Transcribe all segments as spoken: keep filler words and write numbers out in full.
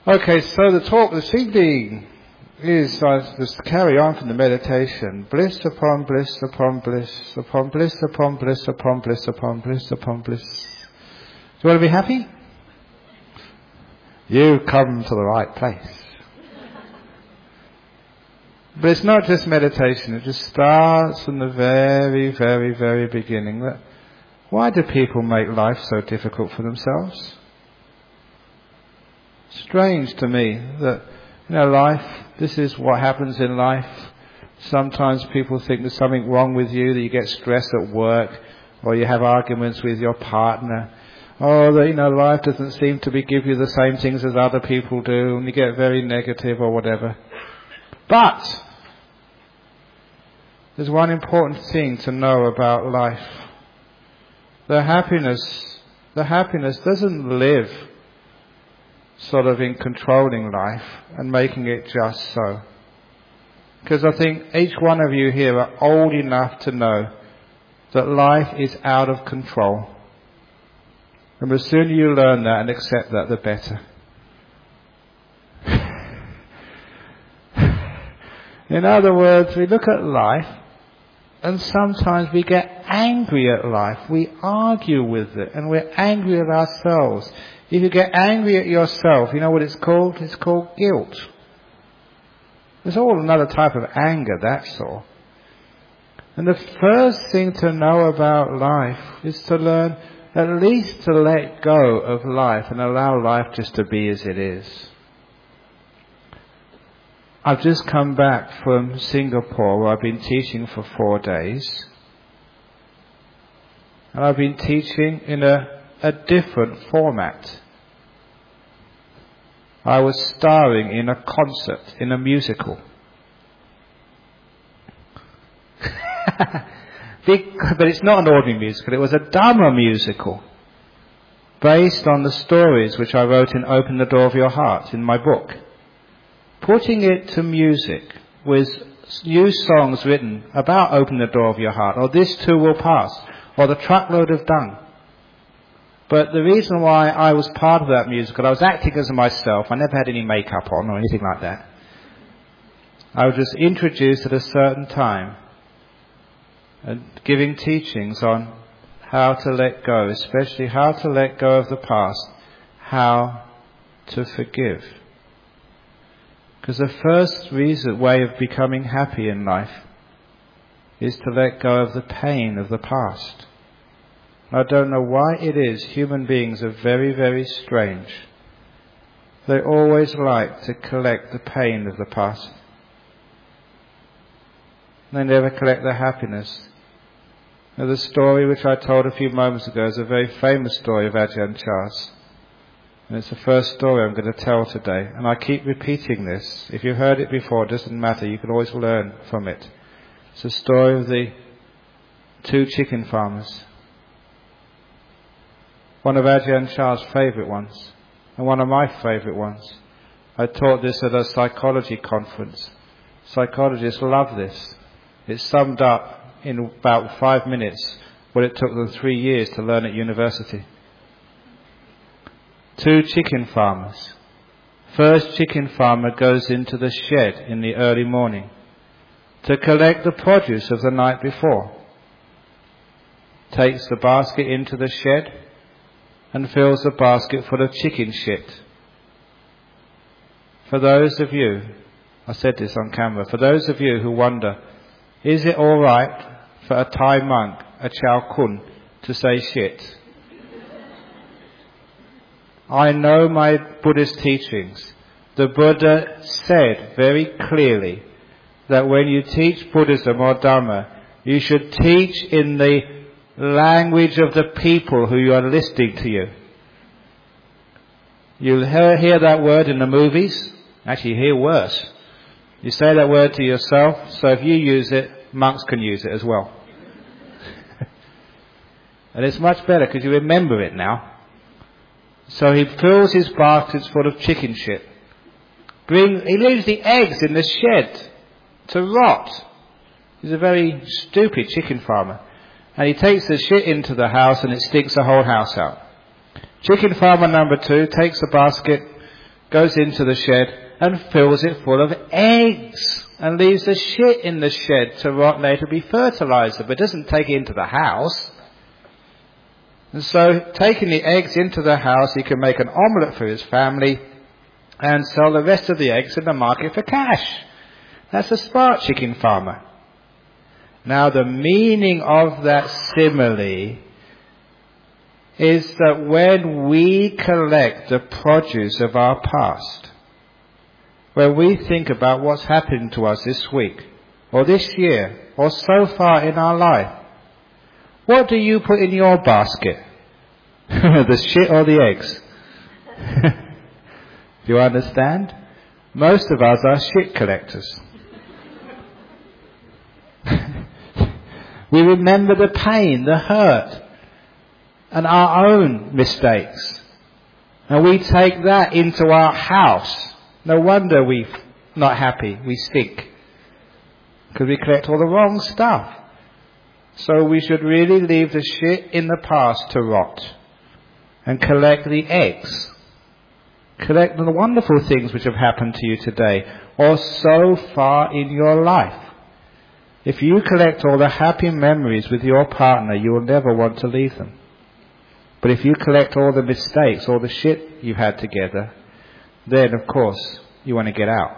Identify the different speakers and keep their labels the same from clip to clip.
Speaker 1: Okay, so the talk this evening is uh, just to carry on from the meditation. Bliss upon bliss upon bliss upon bliss upon bliss upon bliss upon bliss upon bliss. Do you want to be happy? You've come to the right place. But it's not just meditation, it just starts from the very, very, very beginning. That why do people make life so difficult for themselves? Strange to me that, you know, life, this is what happens in life. Sometimes people think there's something wrong with you, that you get stressed at work, or you have arguments with your partner, or that, you know, life doesn't seem to be give you the same things as other people do, and you get very negative or whatever. But there's one important thing to know about life. The happiness, the happiness doesn't live sort of in controlling life and making it just so. Because I think each one of you here are old enough to know that life is out of control. And the sooner you learn that and accept that, the better. In other words, we look at life and sometimes we get angry at life. We argue with it and we're angry at ourselves. If you get angry at yourself, you know what it's called? It's called guilt. It's all another type of anger, that's all. And the first thing to know about life is to learn at least to let go of life and allow life just to be as it is. I've just come back from Singapore, where I've been teaching for four days. And I've been teaching in a, a different format. I was starring in a concert, in a musical. Big, but it's not an ordinary musical, it was a Dhamma musical, based on the stories which I wrote in Open the Door of Your Heart, in my book. Putting it to music with new songs written about Open the Door of Your Heart, or This Too Will Pass, or The Truckload of Dung. But the reason why I was part of that musical, I was acting as myself. I never had any makeup on or anything like that. I was just introduced at a certain time and giving teachings on how to let go, especially how to let go of the past, how to forgive. Because the first reason, way of becoming happy in life is to let go of the pain of the past. I don't know why it is human beings are very, very strange. They always like to collect the pain of the past. They never collect the happiness. Now, the story which I told a few moments ago is a very famous story of Ajahn Chah's. And it's the first story I'm going to tell today. And I keep repeating this. If you've heard it before, it doesn't matter. You can always learn from it. It's the story of the two chicken farmers. One of Ajahn Chah's favourite ones, and one of my favourite ones. I taught this at a psychology conference. Psychologists love this. It's summed up in about five minutes what it took them three years to learn at university. Two chicken farmers. First chicken farmer goes into the shed in the early morning to collect the produce of the night before. Takes the basket into the shed and fills the basket full of chicken shit. For those of you, I said this on camera, for those of you who wonder, is it all right for a Thai monk, a Chao Kun, to say shit? I know my Buddhist teachings. The Buddha said very clearly that when you teach Buddhism or Dhamma, you should teach in the language of the people who are listening to you. You'll hear, hear that word in the movies. Actually, you hear worse. You say that word to yourself, so if you use it, monks can use it as well. And it's much better because you remember it now. So he fills his baskets full of chicken shit. Bring, he leaves the eggs in the shed to rot. He's a very stupid chicken farmer. And he takes the shit into the house and it stinks the whole house out. Chicken farmer number two takes the basket, goes into the shed and fills it full of eggs and leaves the shit in the shed to rot later, be fertilizer, but doesn't take it into the house. And so, taking the eggs into the house, he can make an omelette for his family and sell the rest of the eggs in the market for cash. That's a smart chicken farmer. Now, the meaning of that simile is that when we collect the produce of our past, when we think about what's happened to us this week, or this year, or so far in our life, what do you put in your basket? The shit or the eggs? Do you understand? Most of us are shit collectors. We remember the pain, the hurt, and our own mistakes. And we take that into our house. No wonder we're not happy, we stink. Because we collect all the wrong stuff. So we should really leave the shit in the past to rot. And collect the eggs. Collect the wonderful things which have happened to you today, or so far in your life. If you collect all the happy memories with your partner, you will never want to leave them. But if you collect all the mistakes, all the shit you've had together, then of course you want to get out.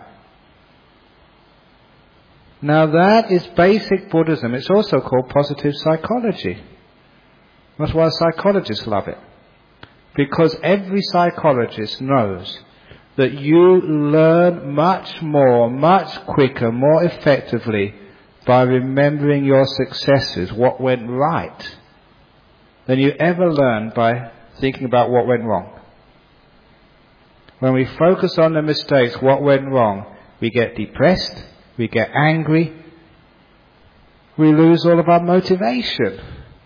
Speaker 1: Now that is basic Buddhism. It's also called positive psychology. That's why psychologists love it. Because every psychologist knows that you learn much more, much quicker, more effectively by remembering your successes, what went right, than you ever learned by thinking about what went wrong. When we focus on the mistakes, what went wrong, we get depressed, we get angry, we lose all of our motivation.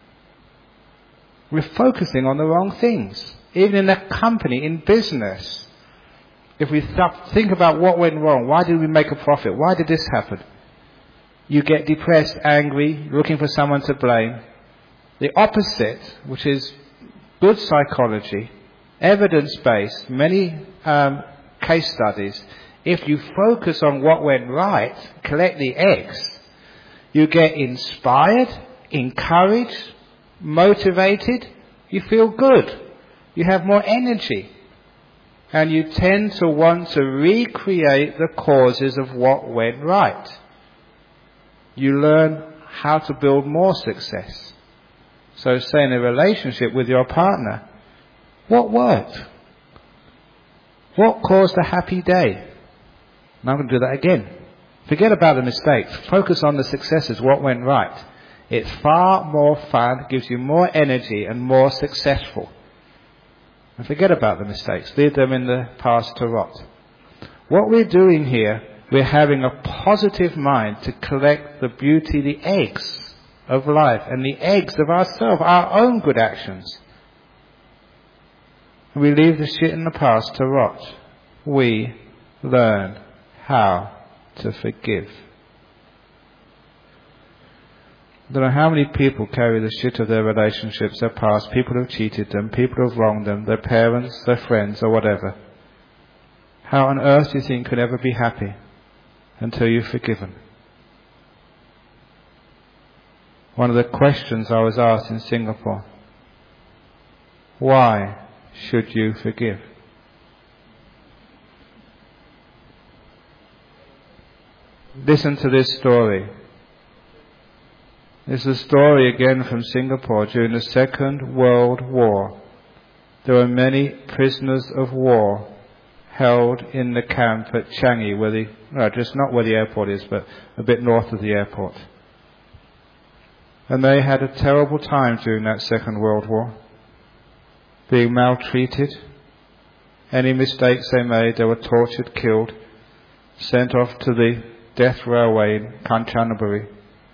Speaker 1: We're focusing on the wrong things. Even in a company, in business, if we th- think about what went wrong, why did we make a profit, why did this happen? You get depressed, angry, looking for someone to blame. The opposite, which is good psychology, evidence-based, many um, case studies, if you focus on what went right, collect the eggs, you get inspired, encouraged, motivated, you feel good, you have more energy, and you tend to want to recreate the causes of what went right. You learn how to build more success. So say in a relationship with your partner, what worked? What caused a happy day? And I'm going to do that again. Forget about the mistakes. Focus on the successes, what went right. It's far more fun, gives you more energy and more successful. And forget about the mistakes. Leave them in the past to rot. What we're doing here, we're having a positive mind to collect the beauty, the eggs of life and the eggs of ourselves, our own good actions. We leave the shit in the past to rot. We learn how to forgive. I don't know how many people carry the shit of their relationships, their past, people who have cheated them, people who have wronged them, their parents, their friends, or whatever. How on earth do you think you could ever be happy until you've forgiven? One of the questions I was asked in Singapore, why should you forgive? Listen to this story. This is a story again from Singapore during the Second World War. There were many prisoners of war held in the camp at Changi, where the, no, just not where the airport is, but a bit north of the airport. And they had a terrible time during that Second World War, being maltreated. Any mistakes they made, they were tortured, killed, sent off to the death railway in Kanchanaburi.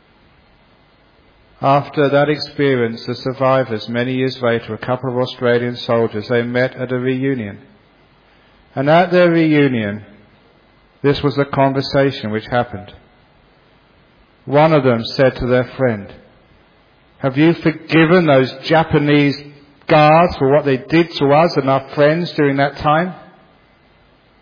Speaker 1: After that experience, the survivors, many years later, a couple of Australian soldiers, they met at a reunion. And at their reunion, this was the conversation which happened. One of them said to their friend, "Have you forgiven those Japanese guards for what they did to us and our friends during that time?"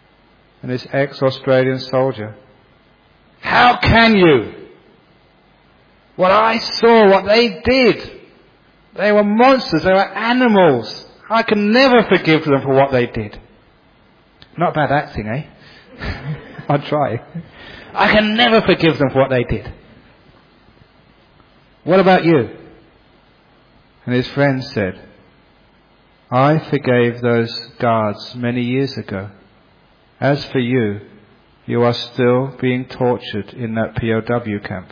Speaker 1: and this ex-Australian soldier. How can you? What I saw, what they did. They were monsters, they were animals. I can never forgive them for what they did. Not bad acting, eh? I'll try. I can never forgive them for what they did. What about you? And his friend said, I forgave those guards many years ago. As for you, you are still being tortured in that P O W camp.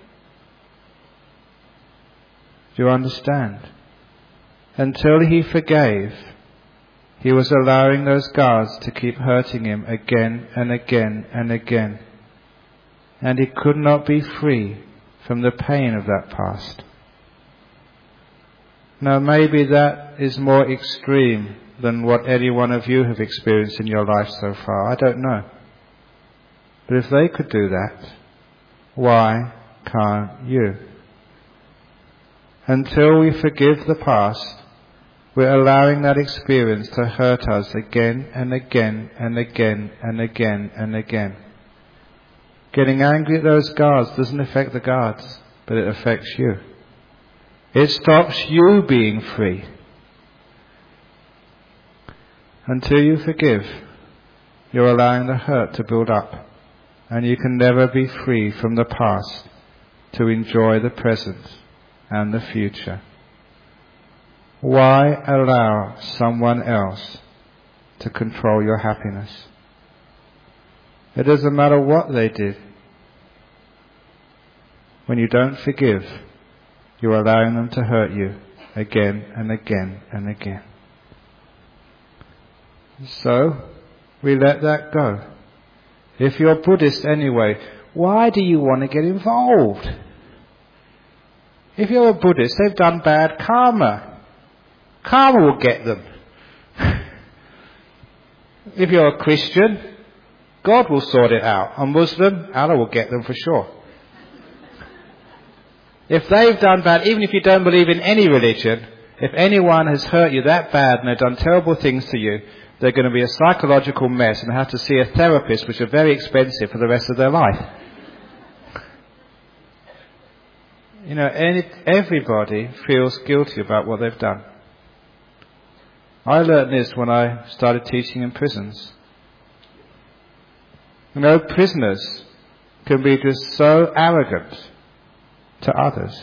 Speaker 1: Do you understand? Until he forgave, he was allowing those guards to keep hurting him again and again and again. And he could not be free from the pain of that past. Now maybe that is more extreme than what any one of you have experienced in your life so far. I don't know. But if they could do that, why can't you? Until we forgive the past, we're allowing that experience to hurt us again and again and again and again and again. Getting angry at those guards doesn't affect the guards, but it affects you. It stops you being free. Until you forgive, you're allowing the hurt to build up, and you can never be free from the past to enjoy the present and the future. Why allow someone else to control your happiness? It doesn't matter what they did. When you don't forgive, you're allowing them to hurt you again and again and again. So, we let that go. If you're Buddhist anyway, why do you want to get involved? If you're a Buddhist, they've done bad karma. Karma will get them. If you're a Christian, God will sort it out. A Muslim, Allah will get them for sure. If they've done bad, even if you don't believe in any religion, if anyone has hurt you that bad and they've done terrible things to you, they're going to be a psychological mess and have to see a therapist, which are very expensive for the rest of their life. You know, any, everybody feels guilty about what they've done. I learned this when I started teaching in prisons. You know, prisoners can be just so arrogant to others.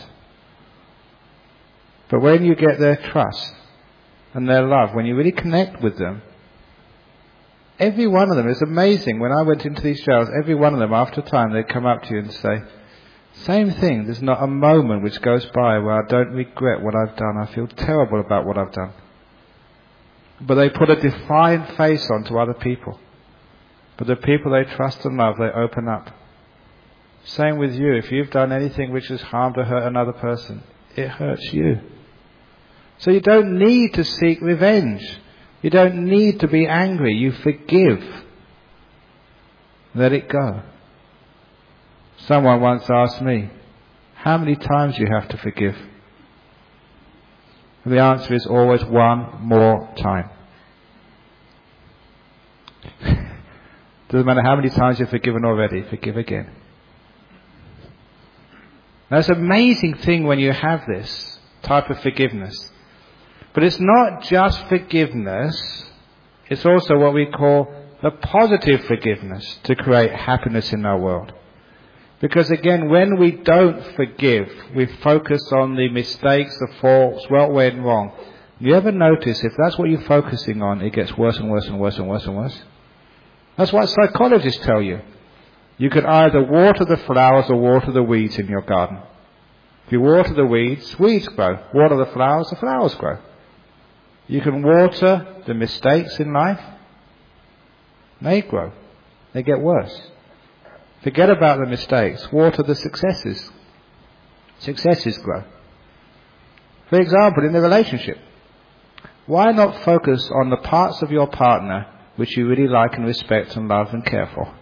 Speaker 1: But when you get their trust and their love, when you really connect with them, every one of them, it's amazing. When I went into these jails, every one of them, after a time, they'd come up to you and say, same thing, there's not a moment which goes by where I don't regret what I've done. I feel terrible about what I've done. But they put a defiant face on to other people. But the people they trust and love, they open up. Same with you. If you've done anything which has harmed or hurt another person, it hurts you. So you don't need to seek revenge. You don't need to be angry. You forgive. Let it go. Someone once asked me, how many times do you have to forgive? And the answer is always one more time. Doesn't matter how many times you've forgiven already, forgive again. Now it's an amazing thing when you have this type of forgiveness. But it's not just forgiveness, it's also what we call the positive forgiveness to create happiness in our world. Because again, when we don't forgive, we focus on the mistakes, the faults, what went wrong. You ever notice if that's what you're focusing on, it gets worse and worse and worse and worse and worse? That's what psychologists tell you. You could either water the flowers or water the weeds in your garden. If you water the weeds, weeds grow. Water the flowers, the flowers grow. You can water the mistakes in life, they grow. They get worse. Forget about the mistakes. Water the successes. Successes grow. For example, in the relationship, why not focus on the parts of your partner which you really like and respect and love and care for?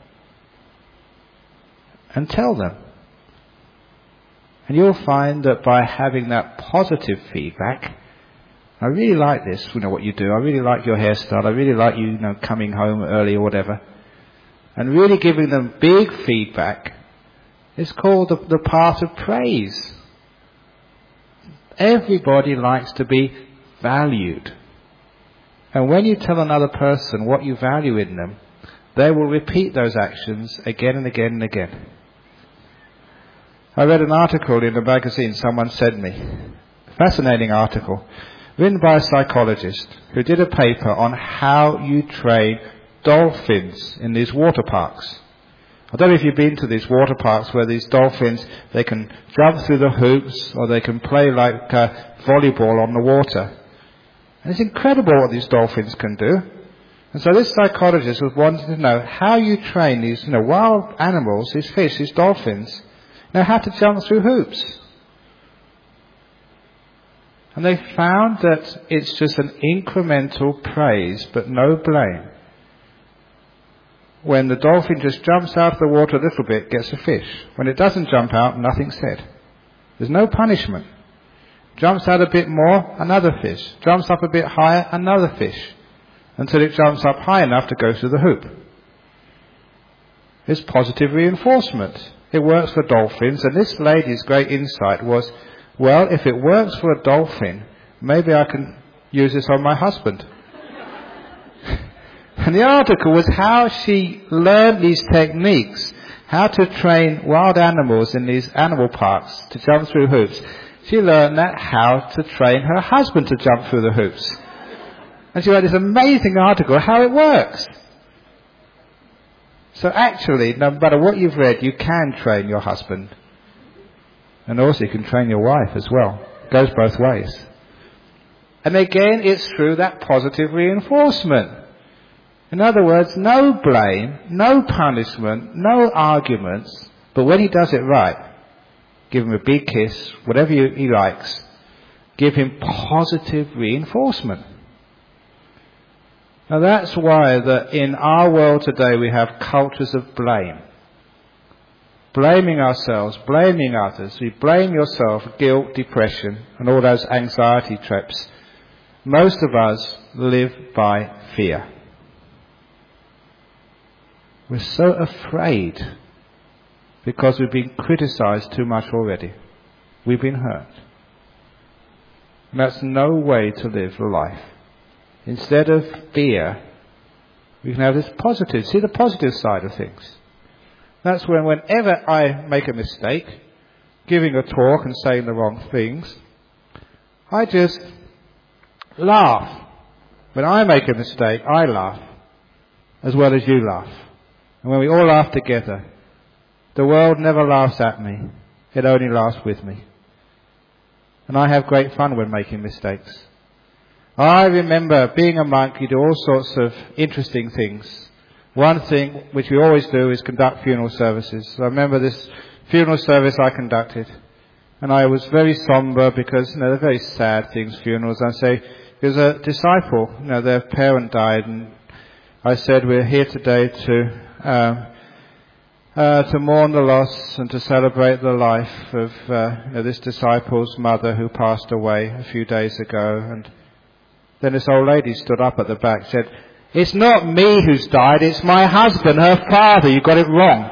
Speaker 1: And tell them. And you'll find that by having that positive feedback, I really like this, you know, what you do. I really like your hairstyle. I really like you, you know, coming home early or whatever. and really giving them big feedback, is called the, the path of praise. Everybody likes to be valued. And when you tell another person what you value in them, they will repeat those actions again and again and again. I read an article in a magazine someone sent me. Fascinating article. Written by a psychologist who did a paper on how you train dolphins in these water parks. I don't know if you've been to these water parks where these dolphins, they can jump through the hoops or they can play like uh, volleyball on the water. And it's incredible what these dolphins can do. And so this psychologist was wanting to know how you train these, you know, wild animals, these fish, these dolphins, know how to jump through hoops. And they found that it's just an incremental praise, but no blame. When the dolphin just jumps out of the water a little bit, gets a fish. When it doesn't jump out, nothing's said. There's no punishment. Jumps out a bit more, another fish. Jumps up a bit higher, another fish. Until it jumps up high enough to go through the hoop. It's positive reinforcement. It works for dolphins, and this lady's great insight was, well, if it works for a dolphin, maybe I can use this on my husband. And the article was how she learned these techniques, how to train wild animals in these animal parks to jump through hoops. She learned that how to train her husband to jump through the hoops. And she wrote this amazing article how it works. So actually, no matter what you've read, you can train your husband. And also you can train your wife as well. It goes both ways. And again, it's through that positive reinforcement. In other words, no blame, no punishment, no arguments, but when he does it right, give him a big kiss, whatever he likes, give him positive reinforcement. Now that's why that in our world today we have cultures of blame. Blaming ourselves, blaming others. We blame yourself, guilt, depression, and all those anxiety traps. Most of us live by fear. We're so afraid because we've been criticized too much already. We've been hurt. And that's no way to live life. Instead of fear, we can have this positive, see the positive side of things. That's when whenever I make a mistake, giving a talk and saying the wrong things, I just laugh. When I make a mistake, I laugh as well as you laugh. And when we all laugh together, the world never laughs at me. It only laughs with me. And I have great fun when making mistakes. I remember being a monk, you do all sorts of interesting things. One thing which we always do is conduct funeral services. So I remember this funeral service I conducted. And I was very somber because, you know, they're very sad things, funerals. I say, there's a disciple, you know, their parent died, and I said, we're here today to uh, uh, to mourn the loss and to celebrate the life of uh, you know, this disciple's mother who passed away a few days ago. And then this old lady stood up at the back, said, it's not me who's died, it's my husband, her father, you got it wrong.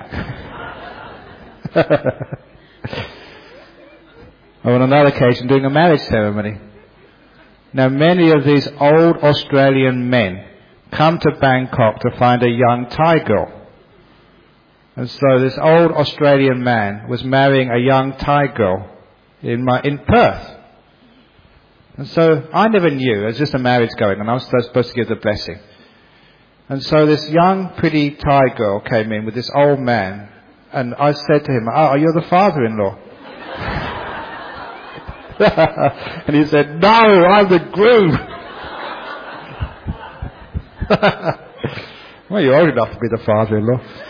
Speaker 1: On another occasion, doing a marriage ceremony. Now, many of these old Australian men come to Bangkok to find a young Thai girl. And so this old Australian man was marrying a young Thai girl in my, in Perth. And so I never knew, there was just a marriage going on, I was supposed to give the blessing. And so this young, pretty Thai girl came in with this old man, and I said to him, oh, you're the father-in-law. And he said, no, I'm the groom. Well, you're old enough to be the father-in-law.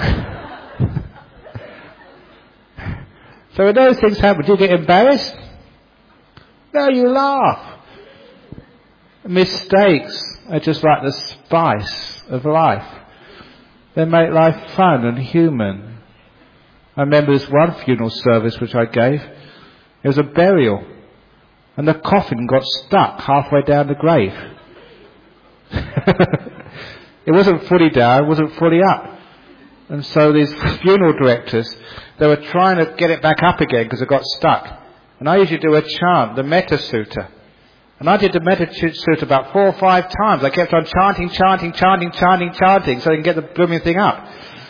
Speaker 1: So when those things happen, do you get embarrassed? No, you laugh. Mistakes are just like the spice of life. They make life fun and human. I remember this one funeral service which I gave. It was a burial. And the coffin got stuck halfway down the grave. It wasn't fully down, it wasn't fully up. And so these funeral directors, they were trying to get it back up again because it got stuck. And I usually do a chant, the Metta Sutta. And I did the Metta Sutta about four or five times. I kept on chanting, chanting, chanting, chanting, chanting, so I can get the blooming thing up.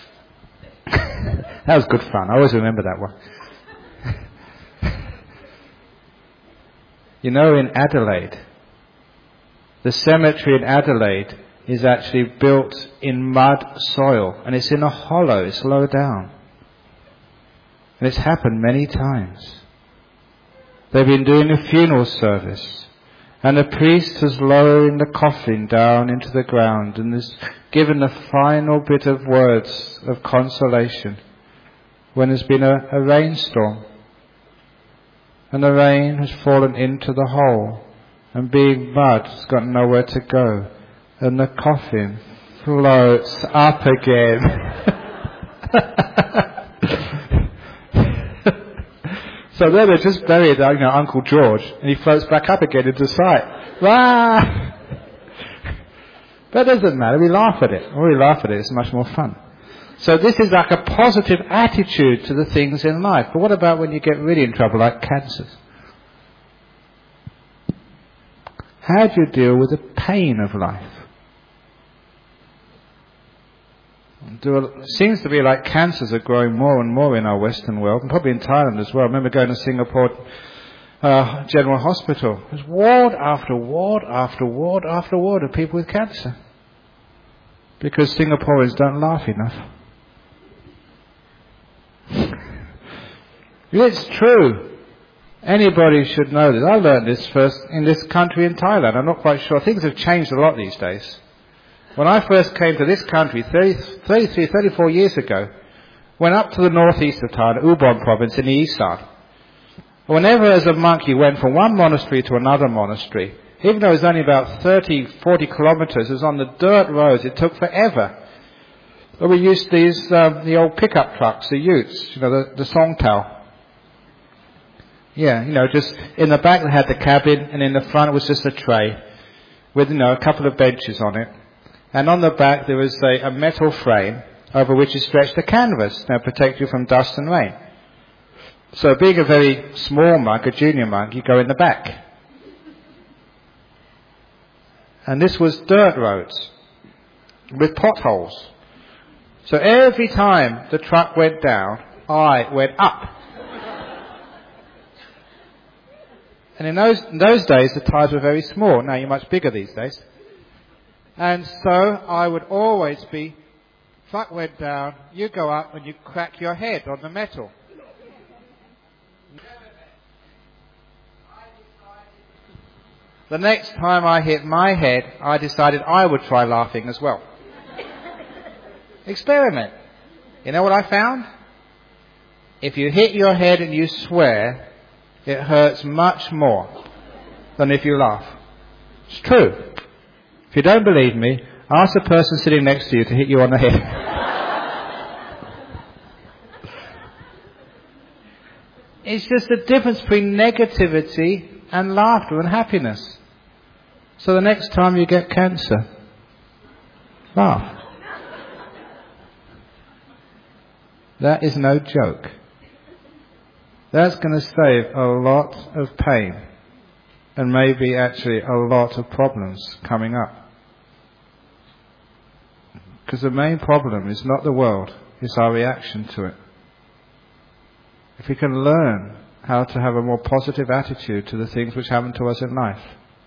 Speaker 1: That was good fun. I always remember that one. You know, in Adelaide, the cemetery in Adelaide is actually built in mud soil, and it's in a hollow, it's low down. And it's happened many times. They've been doing a funeral service, and the priest is lowering the coffin down into the ground and has given the final bit of words of consolation when there's been a, a rainstorm. And the rain has fallen into the hole, and being mud, it's got nowhere to go. And the coffin floats up again. So then they just buried, you know, Uncle George, and he floats back up again into sight. Ah! But it doesn't matter, we laugh at it. When we laugh at it, it's much more fun. So this is like a positive attitude to the things in life. But what about when you get really in trouble, like cancers? How do you deal with the pain of life? It seems to be like cancers are growing more and more in our Western world, and probably in Thailand as well. I remember going to Singapore uh, General Hospital. There's ward after ward after ward after ward of people with cancer. Because Singaporeans don't laugh enough. It's true. Anybody should know this. I learned this first in this country in Thailand. I'm not quite sure. Things have changed a lot these days. When I first came to this country thirty, thirty-three, thirty-four years ago, went up to the northeast of Thailand, Ubon province in the east side. Whenever as a monk you went from one monastery to another monastery, even though it was only about thirty, forty kilometres, it was on the dirt roads, it took forever. But we used these, um, the old pickup trucks, the utes, you know, the, the Songtao. Yeah, you know, just in the back they had the cabin, and in the front it was just a tray with, you know, a couple of benches on it. And on the back there was a, a metal frame over which is stretched a canvas to protect you from dust and rain. So being a very small monk, a junior monk, you go in the back. And this was dirt roads with potholes. So every time the truck went down, I went up. And in those, in those days, the tyres were very small. Now you're much bigger these days. And so I would always be, truck went down, you go up and you crack your head on the metal. The next time I hit my head, I decided I would try laughing as well. Experiment. You know what I found? If you hit your head and you swear, it hurts much more than if you laugh. It's true. If you don't believe me, ask the person sitting next to you to hit you on the head. It's just the difference between negativity and laughter and happiness. So the next time you get cancer, laugh. That is no joke. That's going to save a lot of pain and maybe actually a lot of problems coming up. Because the main problem is not the world, it's our reaction to it. If we can learn how to have a more positive attitude to the things which happen to us in life,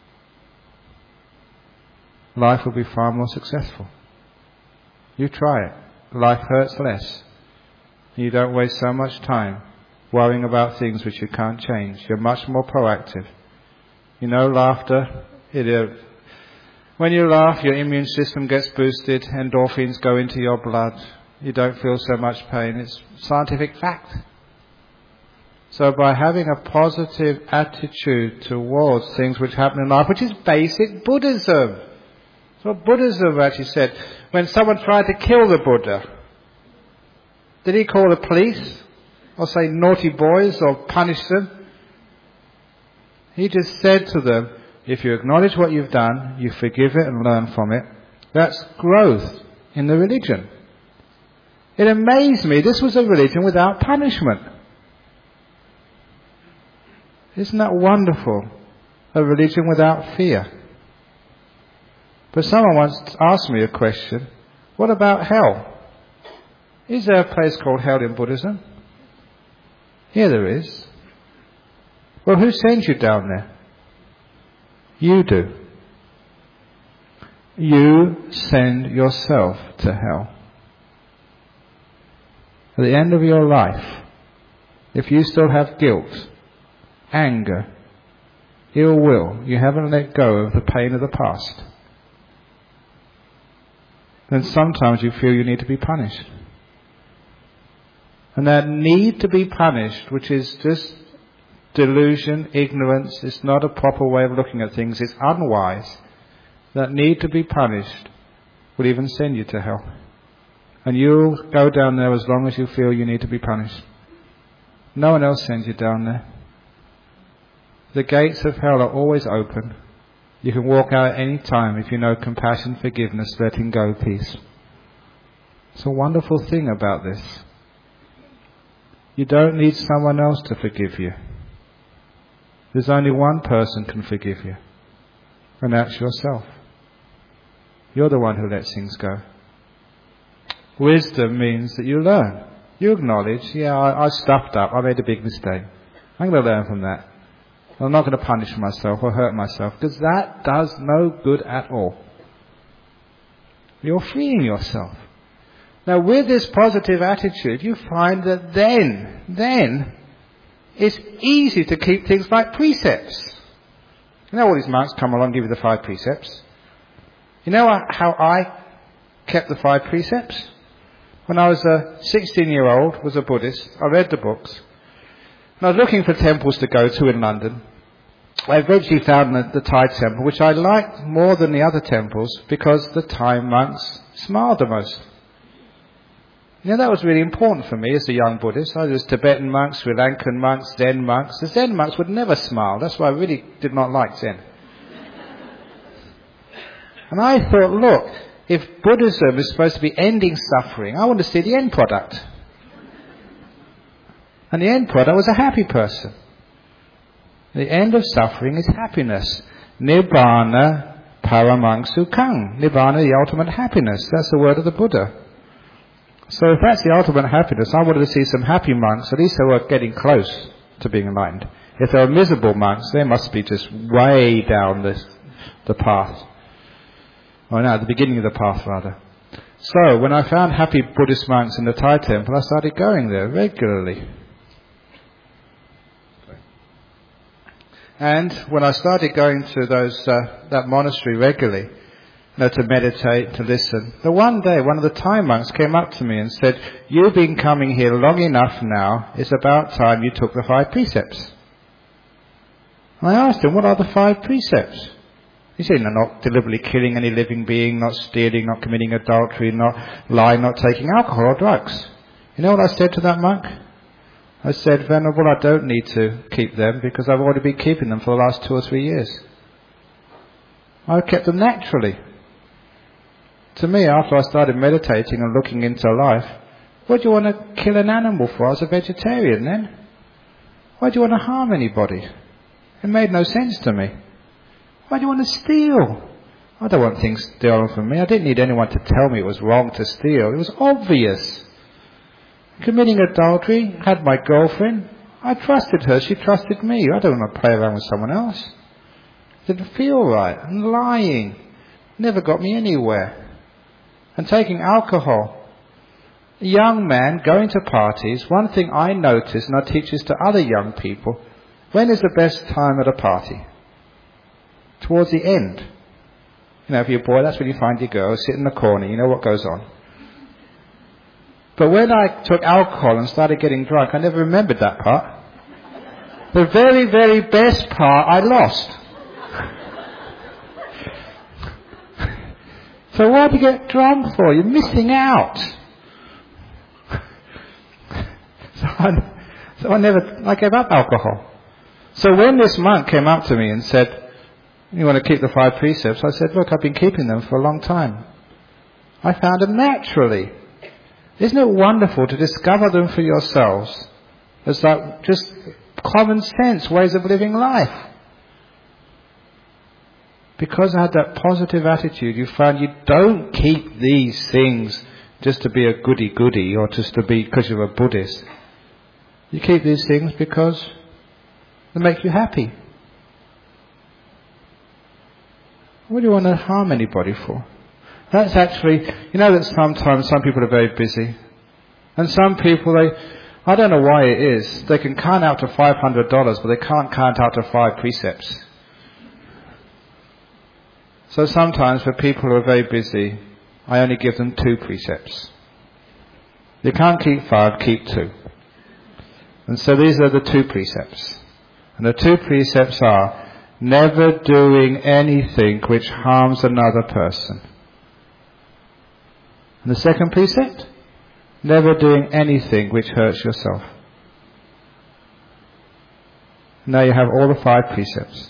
Speaker 1: life will be far more successful. You try it. Life hurts less. You don't waste so much time worrying about things which you can't change. You're much more proactive. You know, laughter, it, uh, when you laugh, your immune system gets boosted, endorphins go into your blood, you don't feel so much pain. It's scientific fact. So by having a positive attitude towards things which happen in life, which is basic Buddhism. That's what Buddhism actually said. When someone tried to kill the Buddha, did he call the police? Or say naughty boys or punish them? He just said to them, if you acknowledge what you've done, you forgive it and learn from it. That's growth in the religion. It amazed me. This was a religion without punishment. Isn't that wonderful? A religion without fear. But someone once asked me a question. What about hell? Is there a place called hell in Buddhism? Yeah, there is. Well, who sends you down there? You do. You send yourself to hell. At the end of your life, if you still have guilt, anger, ill will, you haven't let go of the pain of the past, then sometimes you feel you need to be punished. And that need to be punished, which is just delusion, ignorance, it's not a proper way of looking at things, it's unwise. That need to be punished will even send you to hell. And you'll go down there as long as you feel you need to be punished. No one else sends you down there. The gates of hell are always open. You can walk out at any time if you know compassion, forgiveness, letting go, peace. It's a wonderful thing about this. You don't need someone else to forgive you. There's only one person can forgive you, and that's yourself. You're the one who lets things go. Wisdom means that you learn. You acknowledge, yeah, I, I stuffed up, I made a big mistake. I'm going to learn from that. I'm not going to punish myself or hurt myself, because that does no good at all. You're freeing yourself. Now, with this positive attitude, you find that then, then, it's easy to keep things like precepts. You know, all these monks come along and give you the five precepts. You know how I kept the five precepts? When I was a sixteen-year-old, was a Buddhist, I read the books. And I was looking for temples to go to in London. I eventually found the, the Thai temple, which I liked more than the other temples because the Thai monks smiled the most. You know, that was really important for me as a young Buddhist. I was Tibetan monks, Sri Lankan monks, Zen monks. The Zen monks would never smile. That's why I really did not like Zen. And I thought, look, if Buddhism is supposed to be ending suffering, I want to see the end product. And the end product was a happy person. The end of suffering is happiness. Nibbana paramang sukhang. Nibbana, the ultimate happiness. That's the word of the Buddha. So if that's the ultimate happiness, I wanted to see some happy monks, at least they were getting close to being enlightened. If they were miserable monks, they must be just way down this, the path. Or no, at the beginning of the path, rather. So, when I found happy Buddhist monks in the Thai temple, I started going there regularly. And when I started going to those uh, that monastery regularly, you know, to meditate, to listen, the one day, one of the Thai monks came up to me and said, "You've been coming here long enough now, it's about time you took the five precepts." And I asked him, "What are the five precepts?" He said, "No, not deliberately killing any living being, not stealing, not committing adultery, not lying, not taking alcohol or drugs." You know what I said to that monk? I said, "Venerable, I don't need to keep them because I've already been keeping them for the last two or three years. I've kept them naturally." To me, after I started meditating and looking into life, what do you want to kill an animal for? I was a vegetarian then. Why do you want to harm anybody? It made no sense to me. Why do you want to steal? I don't want things stolen from me. I didn't need anyone to tell me it was wrong to steal. It was obvious. Committing adultery, had my girlfriend. I trusted her. She trusted me. I don't want to play around with someone else. It didn't feel right. And lying never got me anywhere. And taking alcohol. A young man going to parties, one thing I notice, and I teach this to other young people, when is the best time at a party? Towards the end. You know, if you're a boy, that's when you find your girl, sit in the corner, you know what goes on. But when I took alcohol and started getting drunk, I never remembered that part. The very, very best part I lost. So why do you get drunk for? You're missing out. so, I, so I never, I gave up alcohol. So when this monk came up to me and said, "You want to keep the five precepts?" I said, "Look, I've been keeping them for a long time. I found them naturally. Isn't it wonderful to discover them for yourselves as like just common sense ways of living life? Because I had that positive attitude, you find you don't keep these things just to be a goody-goody or just to be because you're a Buddhist. You keep these things because they make you happy. What do you want to harm anybody for? That's actually, you know that sometimes some people are very busy. And some people, they, I don't know why it is, they can count out to five hundred dollars, but they can't count out to five precepts. So sometimes for people who are very busy, I only give them two precepts. You can't keep five, keep two. And so these are the two precepts. And the two precepts are, never doing anything which harms another person. And the second precept, never doing anything which hurts yourself. Now you have all the five precepts.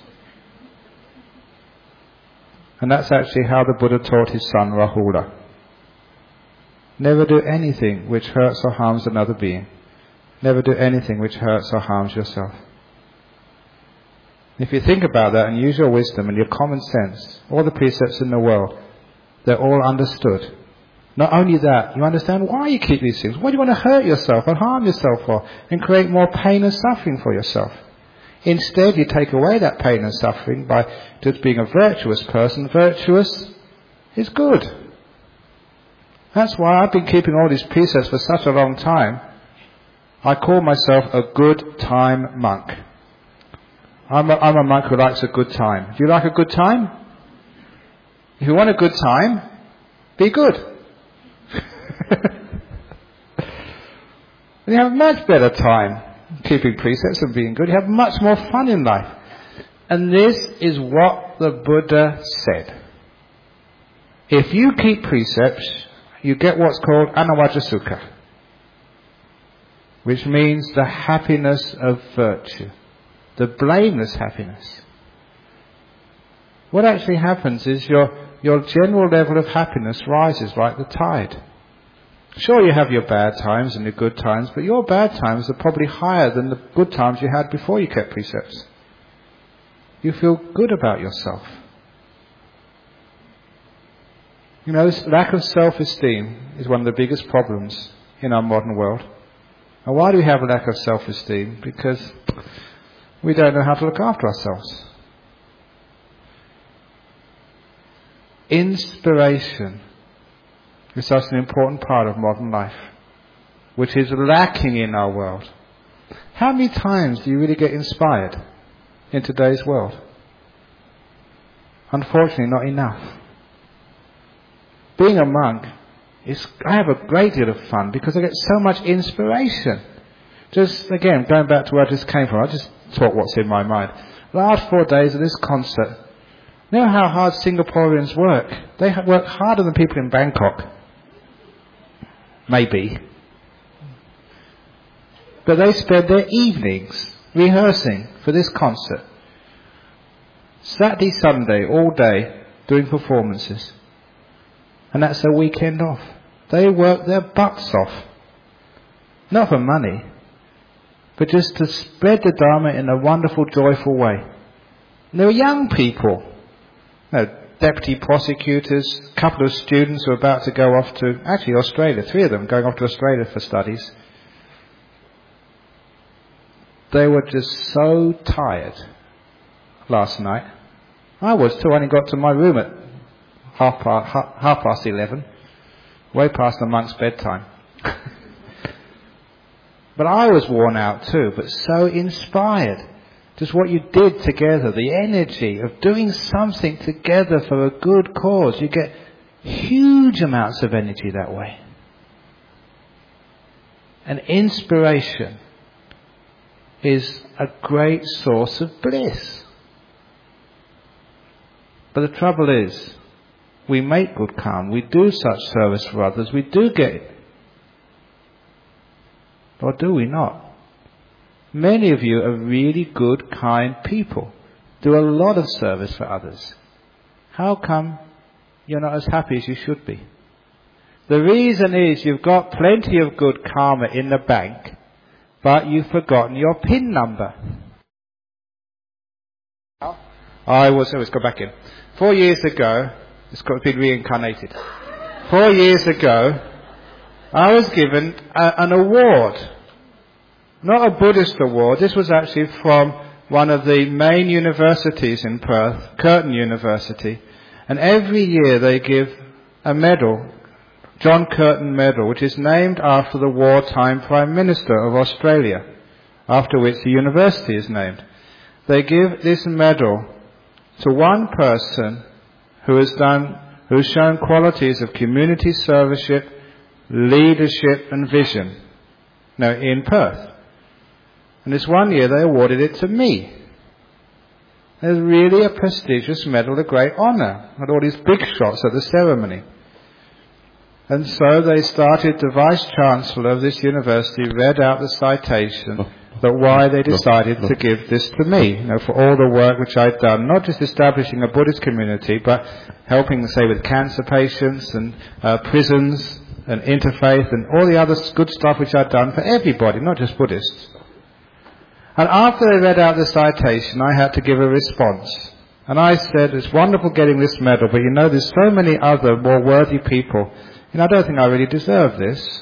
Speaker 1: And that's actually how the Buddha taught his son Rahula. Never do anything which hurts or harms another being. Never do anything which hurts or harms yourself. If you think about that and use your wisdom and your common sense, all the precepts in the world, they're all understood. Not only that, you understand why you keep these things. Why do you want to hurt yourself and harm yourself for and create more pain and suffering for yourself? Instead, you take away that pain and suffering by just being a virtuous person. Virtuous is good. That's why I've been keeping all these precepts for such a long time. I call myself a good time monk. I'm a, I'm a monk who likes a good time. Do you like a good time? If you want a good time, be good. You have a much better time keeping precepts and being good. You have much more fun in life. And this is what the Buddha said. If you keep precepts, you get what's called anavajasukha, which means the happiness of virtue, the blameless happiness. What actually happens is your, your general level of happiness rises like the tide. Sure, you have your bad times and your good times, but your bad times are probably higher than the good times you had before you kept precepts. You feel good about yourself. You know, this lack of self-esteem is one of the biggest problems in our modern world. And why do we have a lack of self-esteem? Because we don't know how to look after ourselves. Inspiration is such an important part of modern life, which is lacking in our world. How many times do you really get inspired in today's world? Unfortunately, not enough. Being a monk, is, I have a great deal of fun because I get so much inspiration. Just, again, going back to where I just came from, I just talk what's in my mind. Last four days of this concert, you know how hard Singaporeans work? They work harder than people in Bangkok. Maybe. But they spend their evenings rehearsing for this concert. Saturday, Sunday, all day, doing performances. And that's their weekend off. They work their butts off. Not for money, but just to spread the Dharma in a wonderful, joyful way. And they were young people. You know, deputy prosecutors, a couple of students who are about to go off to, actually Australia, three of them going off to Australia for studies. They were just so tired last night. I was too. I only got to my room at half past, half, half past eleven, way past the monk's bedtime. But I was worn out too, but so inspired. Just what you did together, the energy of doing something together for a good cause. You get huge amounts of energy that way. And inspiration is a great source of bliss. But the trouble is, we make good karma, we do such service for others, we do get it. Or do we not? Many of you are really good, kind people. Do a lot of service for others. How come you're not as happy as you should be? The reason is you've got plenty of good karma in the bank, but you've forgotten your PIN number. I was, let's go back in. Four years ago, it's got been reincarnated. Four years ago, I was given a, an award. Not a Buddhist award. This was actually from one of the main universities in Perth, Curtin University. And every year they give a medal, John Curtin Medal, which is named after the wartime Prime Minister of Australia, after which the university is named. They give this medal to one person who has done, who has shown qualities of community serviceship, leadership and vision. Now, in Perth. And this one year they awarded it to me. It was really a prestigious medal, a great honour. Had all these big shots at the ceremony. And so they started, the Vice-Chancellor of this university read out the citation that why they decided to give this to me, you know, for all the work which I'd done, not just establishing a Buddhist community, but helping, say, with cancer patients and uh, prisons and interfaith and all the other good stuff which I'd done for everybody, not just Buddhists. And after they read out the citation, I had to give a response. And I said, it's wonderful getting this medal, but you know, there's so many other more worthy people. You know, I don't think I really deserve this.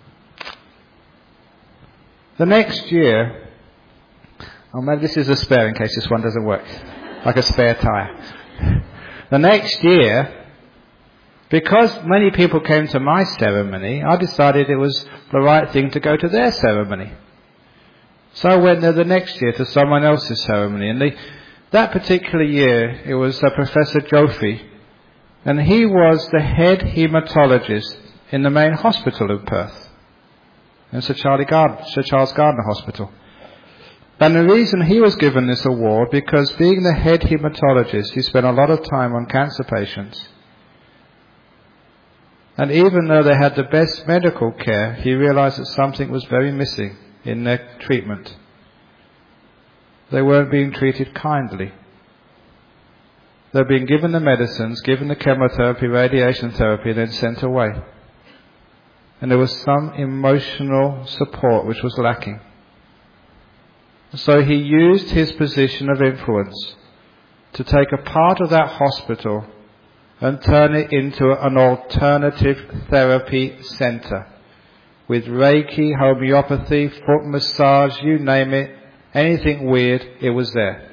Speaker 1: The next year, oh maybe this is a spare in case this one doesn't work, like a spare tyre. The next year, because many people came to my ceremony, I decided it was the right thing to go to their ceremony. So I went there the next year to someone else's ceremony, and they, that particular year it was uh, Professor Joffy, and he was the head haematologist in the main hospital of Perth, in Sir, Charlie Gard- Sir Charles Gardner Hospital. And the reason he was given this award, because being the head haematologist, he spent a lot of time on cancer patients. And even though they had the best medical care, he realized that something was very missing in their treatment. They weren't being treated kindly. They're being given the medicines, given the chemotherapy, radiation therapy, then sent away. And there was some emotional support which was lacking. So he used his position of influence to take a part of that hospital and turn it into an alternative therapy centre. With Reiki, homeopathy, foot massage, you name it, anything weird, it was there.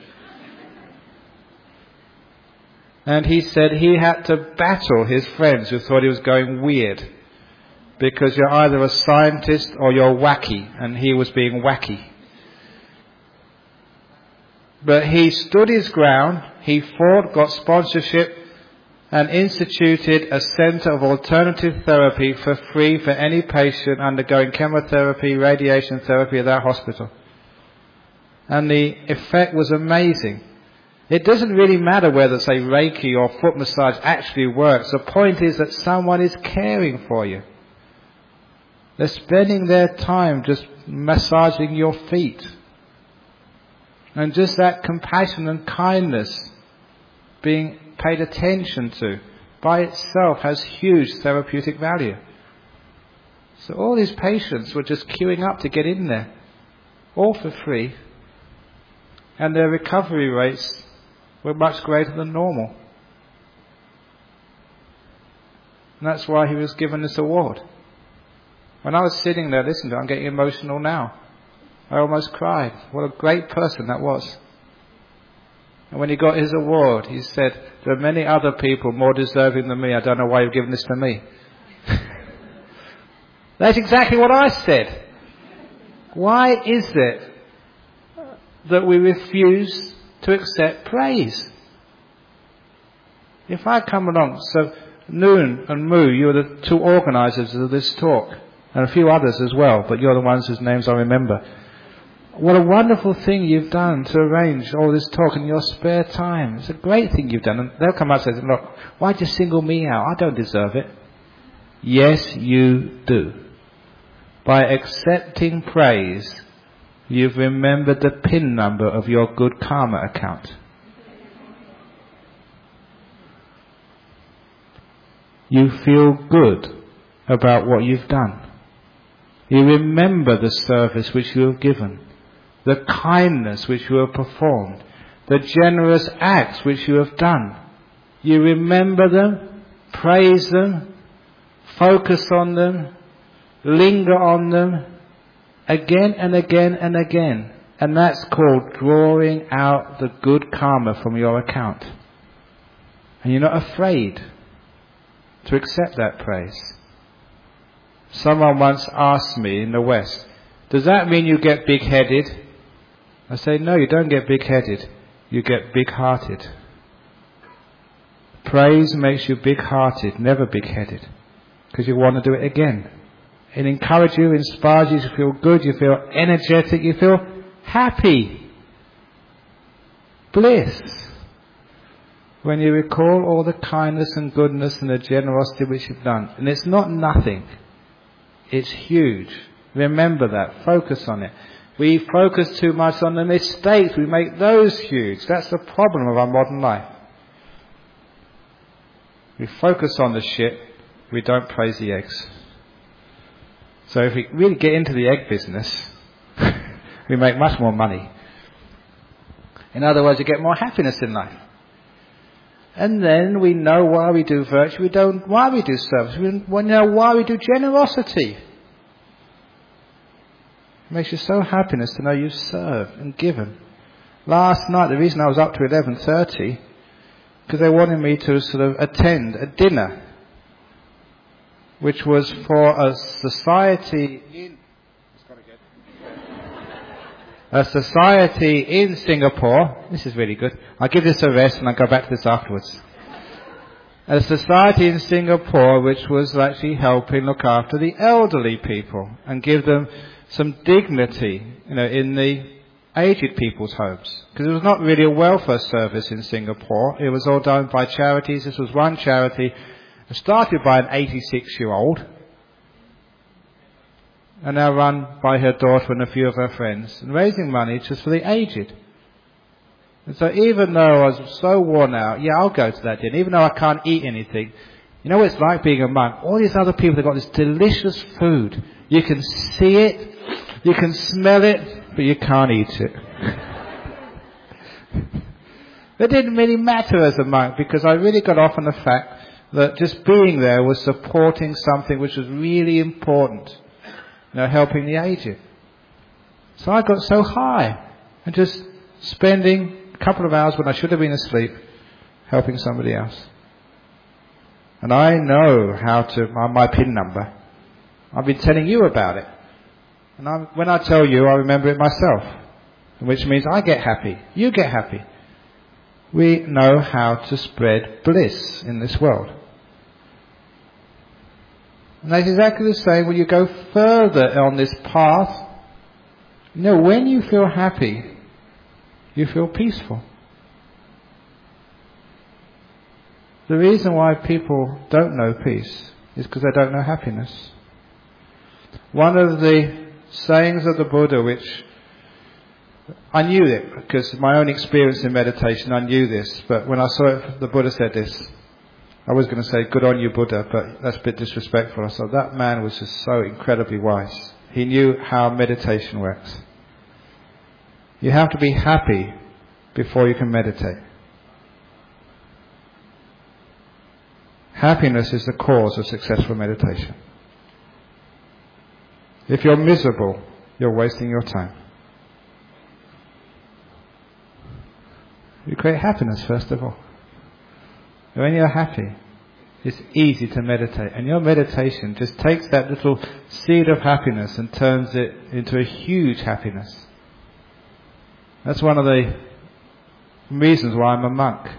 Speaker 1: And he said he had to battle his friends who thought he was going weird, because you're either a scientist or you're wacky, and he was being wacky. But he stood his ground, he fought, got sponsorship, and instituted a centre of alternative therapy for free for any patient undergoing chemotherapy, radiation therapy at that hospital. And the effect was amazing. It doesn't really matter whether, say, Reiki or foot massage actually works. The point is that someone is caring for you. They're spending their time just massaging your feet. And just that compassion and kindness being paid attention to by itself has huge therapeutic value. So all these patients were just queuing up to get in there, all for free, and their recovery rates were much greater than normal. And that's why he was given this award. When I was sitting there listening to it, I'm getting emotional now. I almost cried. What a great person that was. And when he got his award, he said, there are many other people more deserving than me. I don't know why you've given this to me. That's exactly what I said. Why is it that we refuse to accept praise? If I come along, so Noon and Moo, you are the two organisers of this talk, and a few others as well, but you're the ones whose names I remember. What a wonderful thing you've done to arrange all this talk in your spare time. It's a great thing you've done. And they'll come up and say, look, why'd you single me out? I don't deserve it. Yes, you do. By accepting praise, you've remembered the PIN number of your good karma account. You feel good about what you've done. You remember the service which you have given, the kindness which you have performed, the generous acts which you have done. You remember them, praise them, focus on them, linger on them, again and again and again. And that's called drawing out the good karma from your account. And you're not afraid to accept that praise. Someone once asked me in the West, does that mean you get big-headed? I say, no, you don't get big-headed. You get big-hearted. Praise makes you big-hearted, never big-headed. Because you want to do it again. It encourages you, inspires you to feel good, you feel energetic, you feel happy. Bliss. When you recall all the kindness and goodness and the generosity which you've done. And it's not nothing. It's huge. Remember that. Focus on it. We focus too much on the mistakes. We make those huge. That's the problem of our modern life. We focus on the shit. We don't praise the eggs. So if we really get into the egg business, we make much more money. In other words, you get more happiness in life. And then we know why we do virtue. We don't why we do service. We know why we do generosity. It makes you so happiness to know you've served and given. Last night, the reason I was up to eleven thirty, because they wanted me to sort of attend a dinner, which was for a society in a society in Singapore. This is really good. I'll give this a rest and I'll go back to this afterwards. A society in Singapore which was actually helping look after the elderly people and give them some dignity, you know, in the aged people's homes. Because it was not really a welfare service in Singapore. It was all done by charities. This was one charity started by an eighty-six-year-old and now run by her daughter and a few of her friends, and raising money just for the aged. And so even though I was so worn out, yeah, I'll go to that dinner, even though I can't eat anything. You know what it's like being a monk? All these other people, they've got this delicious food. You can see it, you can smell it, but you can't eat it. It didn't really matter as a monk, because I really got off on the fact that just being there was supporting something which was really important. You know, helping the aged. So I got so high and just spending a couple of hours when I should have been asleep helping somebody else. And I know how to, my, my PIN number. I've been telling you about it. And I'm, when I tell you, I remember it myself. Which means I get happy. You get happy. We know how to spread bliss in this world. And that's exactly the same when you go further on this path. You know, when you feel happy, you feel peaceful. The reason why people don't know peace is because they don't know happiness. One of the sayings of the Buddha, which I knew it because my own experience in meditation, I knew this, but when I saw it, the Buddha said this. I was going to say, good on you, Buddha, but that's a bit disrespectful. I thought that man was just so incredibly wise. He knew how meditation works. You have to be happy before you can meditate. Happiness is the cause of successful meditation. If you're miserable, you're wasting your time. You create happiness first of all. When you're happy, it's easy to meditate. And your meditation just takes that little seed of happiness and turns it into a huge happiness. That's one of the reasons why I'm a monk.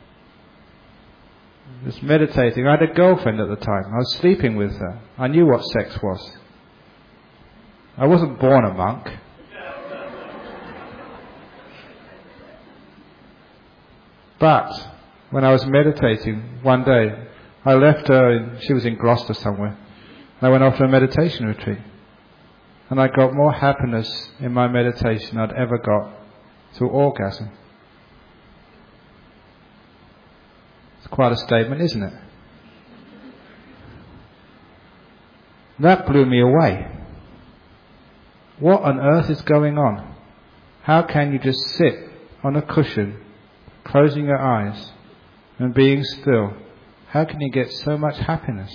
Speaker 1: Just meditating. I had a girlfriend at the time. I was sleeping with her. I knew what sex was. I wasn't born a monk. But when I was meditating one day, I left her, in, she was in Gloucester somewhere, and I went off to a meditation retreat. And I got more happiness in my meditation than I'd ever got through orgasm. It's quite a statement, isn't it? That blew me away. What on earth is going on? How can you just sit on a cushion, closing your eyes and being still? How can you get so much happiness?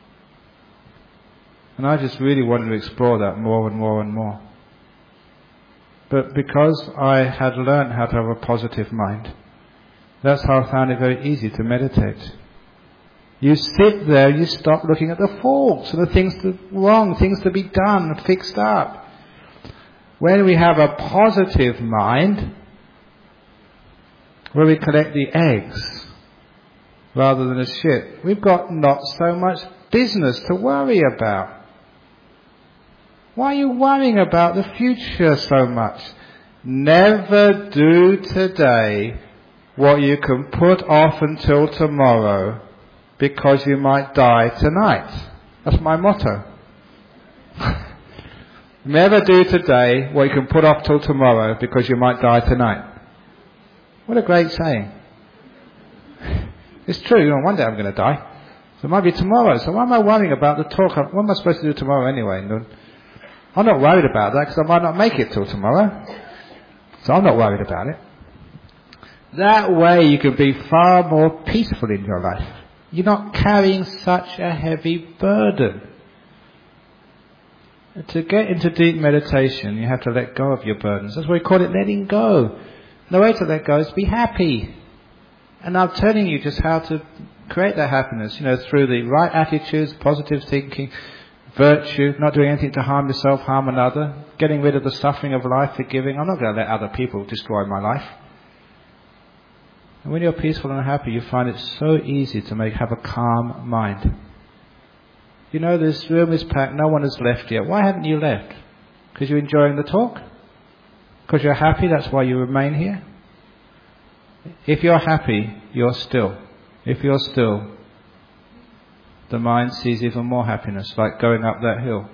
Speaker 1: And I just really wanted to explore that more and more and more. But because I had learned how to have a positive mind, that's how I found it very easy to meditate. You sit there, you stop looking at the faults and the things that wrong, things to be done and fixed up. When we have a positive mind, where we collect the eggs rather than the shit, we've got not so much business to worry about. Why are you worrying about the future so much? Never do today what you can put off until tomorrow, because you might die tonight. That's my motto. Never do today what you can put off till tomorrow, because you might die tonight. What a great saying. It's true, you know, one day I'm going to die. So it might be tomorrow. So why am I worrying about the talk? What am I supposed to do tomorrow anyway? I'm not worried about that, because I might not make it till tomorrow. So I'm not worried about it. That way you can be far more peaceful in your life. You're not carrying such a heavy burden. To get into deep meditation, you have to let go of your burdens. That's why we call it letting go. The way to let go is be happy. And I'm telling you just how to create that happiness, you know, through the right attitudes, positive thinking, virtue, not doing anything to harm yourself, harm another, getting rid of the suffering of life, forgiving. I'm not going to let other people destroy my life. And when you're peaceful and happy, you find it so easy to make have a calm mind. You know, this room is packed, no one has left yet. Why haven't you left? Because you're enjoying the talk? Because you're happy, that's why you remain here? If you're happy, you're still. If you're still, the mind sees even more happiness, like going up that hill.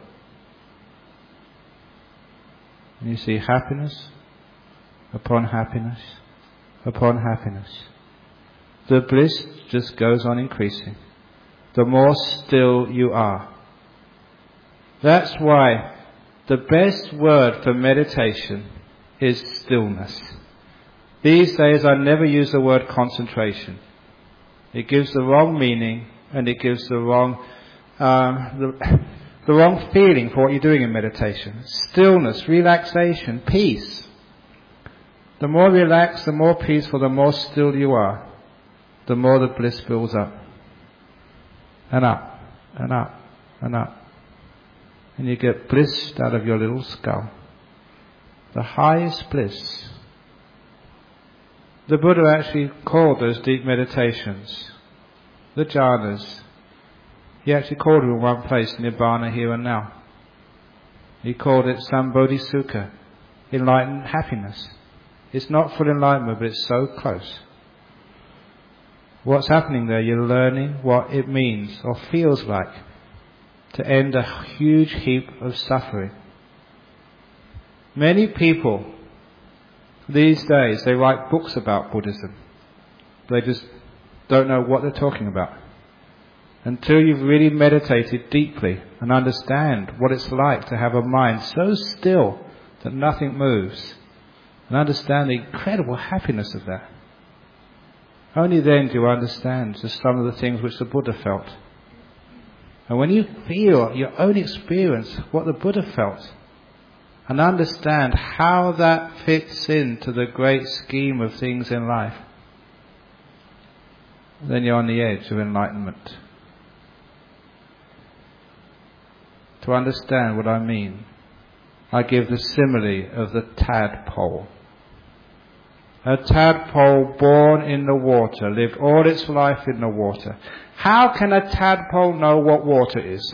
Speaker 1: And you see happiness upon happiness upon happiness. The bliss just goes on increasing. The more still you are. That's why the best word for meditation is stillness. These days I never use the word concentration. It gives the wrong meaning, and it gives the wrong um, the, the wrong feeling for what you're doing in meditation. Stillness, relaxation, peace. The more relaxed, the more peaceful, the more still you are, the more the bliss builds up. And up, and up, and up. And you get bliss out of your little skull. The highest bliss. The Buddha actually called those deep meditations, the jhanas. He actually called them in one place, Nibbana, here and now. He called it Sambodhisukha, enlightened happiness. It's not full enlightenment, but it's so close. What's happening there? You're learning what it means or feels like to end a huge heap of suffering. Many people these days, they write books about Buddhism. They just don't know what they're talking about. Until you've really meditated deeply and understand what it's like to have a mind so still that nothing moves, and understand the incredible happiness of that. Only then do you understand just some of the things which the Buddha felt. And when you feel your own experience, what the Buddha felt, and understand how that fits into the great scheme of things in life, then you're on the edge of enlightenment. To understand what I mean, I give the simile of the tadpole. A tadpole born in the water, lived all its life in the water. How can a tadpole know what water is?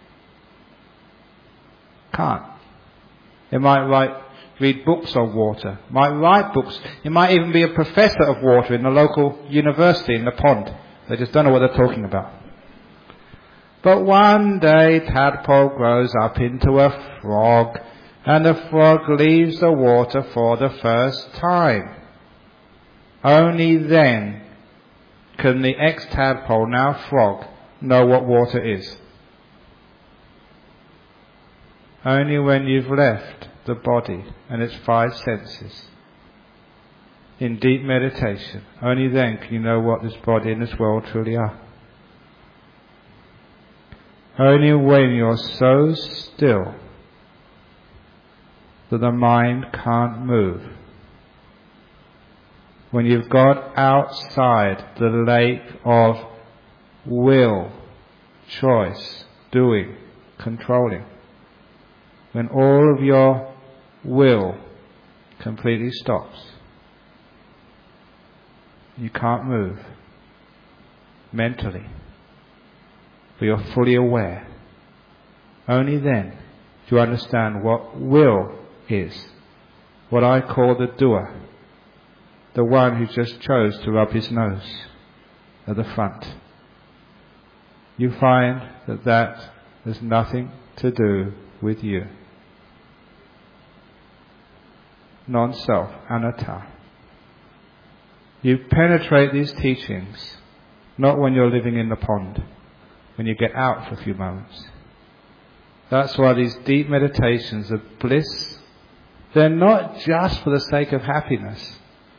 Speaker 1: Can't. It might write, read books on water, might write books. It might even be a professor of water in the local university in the pond. They just don't know what they're talking about. But one day tadpole grows up into a frog, and the frog leaves the water for the first time. Only then can the ex-tadpole, now frog, know what water is. Only when you've left the body and its five senses, in deep meditation, only then can you know what this body and this world truly are. Only when you're so still that the mind can't move, when you've got outside the lake of will, choice, doing, controlling, when all of your will completely stops, you can't move mentally, but you're fully aware. Only then do you understand what will is, what I call the doer, the one who just chose to rub his nose at the front. You find that that has nothing to do with you. Non-self, anatta. You penetrate these teachings not when you're living in the pond, when you get out for a few moments. That's why these deep meditations of bliss, they're not just for the sake of happiness.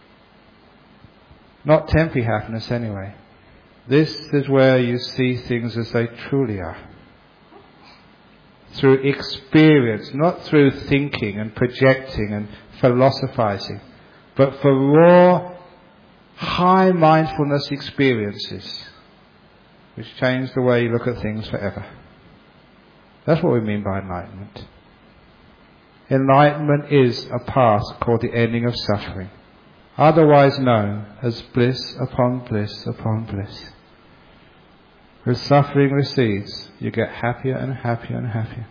Speaker 1: Not temporary happiness anyway. This is where you see things as they truly are. Through experience, not through thinking and projecting and philosophizing, but for raw, high mindfulness experiences which change the way you look at things forever. That's what we mean by enlightenment. Enlightenment is a path called the ending of suffering, otherwise known as bliss upon bliss upon bliss. As suffering recedes, you get happier and happier and happier.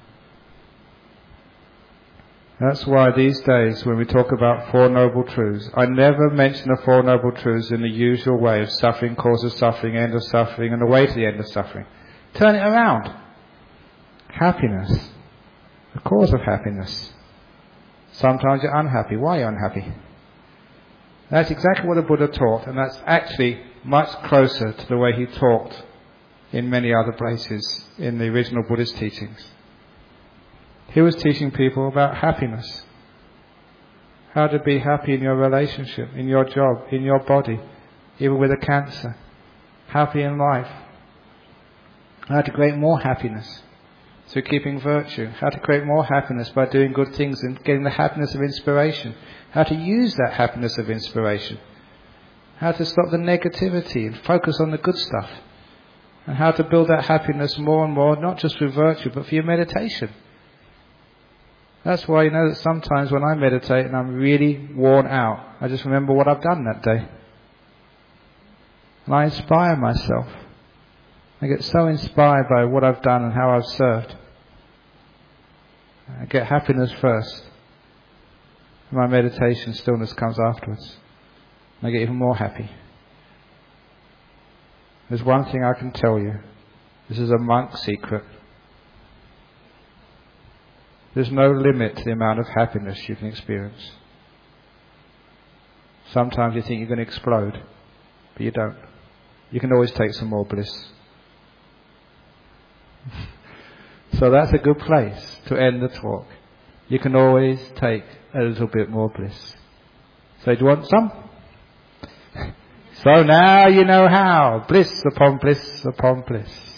Speaker 1: That's why these days when we talk about Four Noble Truths, I never mention the Four Noble Truths in the usual way of suffering causes suffering, end of suffering, and the way to the end of suffering. Turn it around. Happiness, the cause of happiness. Sometimes you're unhappy. Why are you unhappy? That's exactly what the Buddha taught, and that's actually much closer to the way he talked in many other places in the original Buddhist teachings. He was teaching people about happiness. How to be happy in your relationship, in your job, in your body, even with a cancer. Happy in life. How to create more happiness through keeping virtue. How to create more happiness by doing good things and getting the happiness of inspiration. How to use that happiness of inspiration. How to stop the negativity and focus on the good stuff. And how to build that happiness more and more, not just through virtue, but for your meditation. That's why you know that sometimes when I meditate and I'm really worn out, I just remember what I've done that day. And I inspire myself. I get so inspired by what I've done and how I've served. I get happiness first. My meditation stillness comes afterwards. And I get even more happy. There's one thing I can tell you. This is a monk's secret. There's no limit to the amount of happiness you can experience. Sometimes you think you're going to explode, but you don't. You can always take some more bliss. So that's a good place to end the talk. You can always take a little bit more bliss. So do you want some? So now you know how. Bliss upon bliss upon bliss.